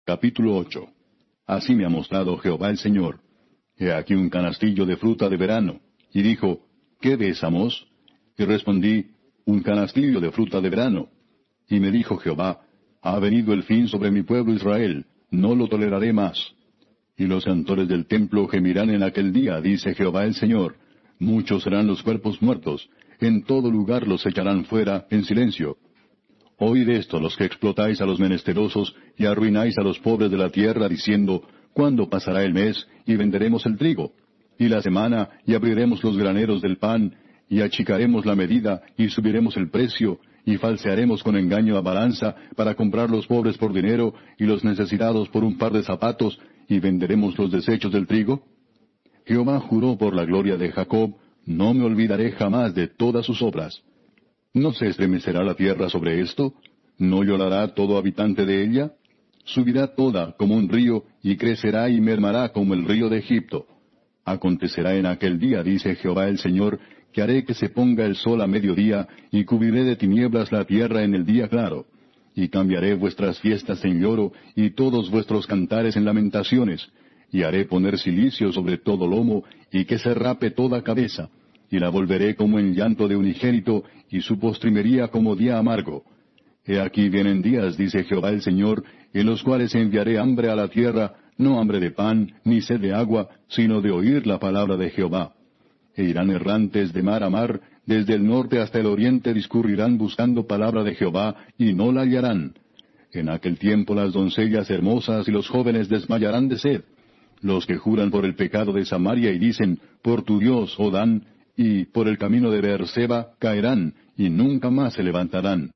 Capítulo 8. Así me ha mostrado Jehová el Señor. He aquí un canastillo de fruta de verano. Y dijo, ¿qué ves, Amós? Y respondí, un canastillo de fruta de verano. Y me dijo Jehová, ha venido el fin sobre mi pueblo Israel, no lo toleraré más. Y los cantores del templo gemirán en aquel día, dice Jehová el Señor. Muchos serán los cuerpos muertos, en todo lugar los echarán fuera en silencio. Oíd esto los que explotáis a los menesterosos y arruináis a los pobres de la tierra, diciendo, ¿cuándo pasará el mes, y venderemos el trigo? Y la semana, y abriremos los graneros del pan, y achicaremos la medida, y subiremos el precio, y falsearemos con engaño la balanza, para comprar los pobres por dinero, y los necesitados por un par de zapatos, y venderemos los desechos del trigo? Jehová juró por la gloria de Jacob, no me olvidaré jamás de todas sus obras. ¿No se estremecerá la tierra sobre esto? ¿No llorará todo habitante de ella? Subirá toda como un río, y crecerá y mermará como el río de Egipto. Acontecerá en aquel día, dice Jehová el Señor, que haré que se ponga el sol a mediodía, y cubriré de tinieblas la tierra en el día claro. Y cambiaré vuestras fiestas en lloro, y todos vuestros cantares en lamentaciones. Y haré poner cilicio sobre todo lomo, y que se rape toda cabeza. Y la volveré como en llanto de unigénito, y su postrimería como día amargo. He aquí vienen días, dice Jehová el Señor, en los cuales enviaré hambre a la tierra, no hambre de pan, ni sed de agua, sino de oír la palabra de Jehová. E irán errantes de mar a mar, desde el norte hasta el oriente discurrirán buscando palabra de Jehová, y no la hallarán. En aquel tiempo las doncellas hermosas y los jóvenes desmayarán de sed. Los que juran por el pecado de Samaria y dicen, por tu Dios, oh Dan, y por el camino de Beerseba caerán, y nunca más se levantarán.